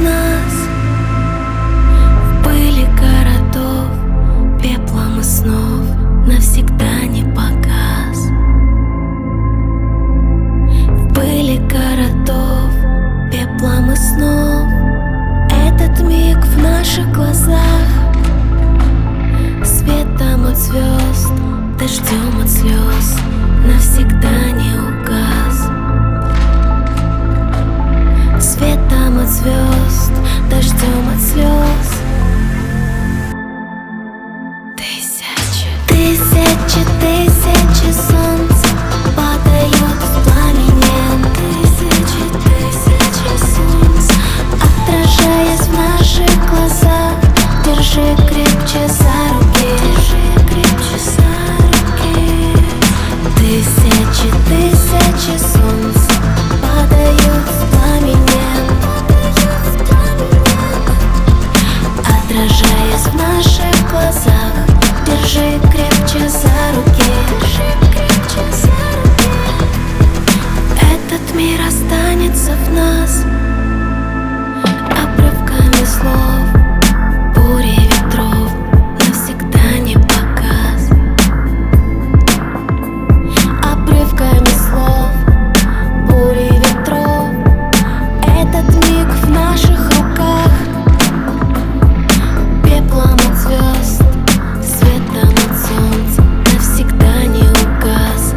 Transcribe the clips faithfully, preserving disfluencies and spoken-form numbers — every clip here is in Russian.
нас, в пыли городов, пеплом и снов навсегда не погас. В пыли городов, пеплом и снов этот миг в наших глазах, светом от звезд, дождем от слез навсегда не угас. Светом от звезд, дождем от слез. Тысячи, тысячи, тысячи солнц падают в пламени. Тысячи, тысячи солнц, отражаясь в наших глазах. Держи крепче за руки, держи крепче за руки. Тысячи, тысячи солнц падают в пламени, отражаясь в наших глазах. Держи крепче за руки, держи крепче за руки. Этот мир останется в нас обрывками слов, бури ветров, навсегда не погас. Обрывками слов, бури ветров, этот миг в наших руках. Пеплом от звезд, светом от солнца навсегда не угас.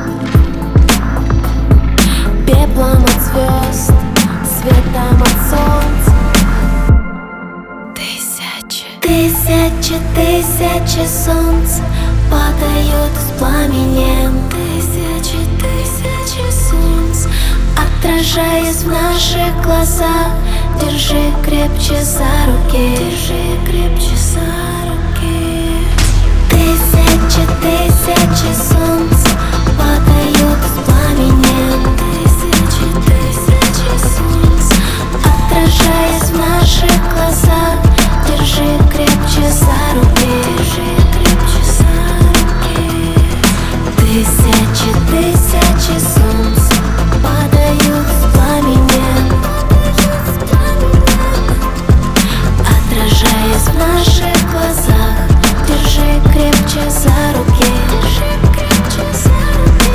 Пеплом от звезд, светом от солнца. Тысячи, тысячи, тысячи солнц падают с пламенем. Тысячи, тысячи солнц, отражаясь в наших глазах. Держи крепче за руки, держи крепче за руки. Тысячи, тысячи солнц падают с пламенем. Тысячи, тысячи солнц, отражаясь в наших глазах. Держи крепче за руки, держи крепче за руки. Тысячи, тысячи солнц падают в пламенем, отражаясь в наших глазах. Держи крепче за руки, держи крепче за руки.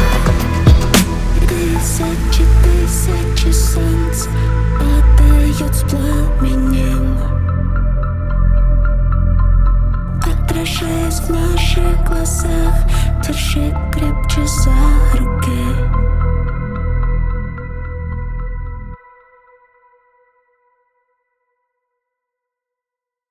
Тысячи, тысячи солнц падают с пламенем, отражаясь в наших глазах. Держи крепче за руки.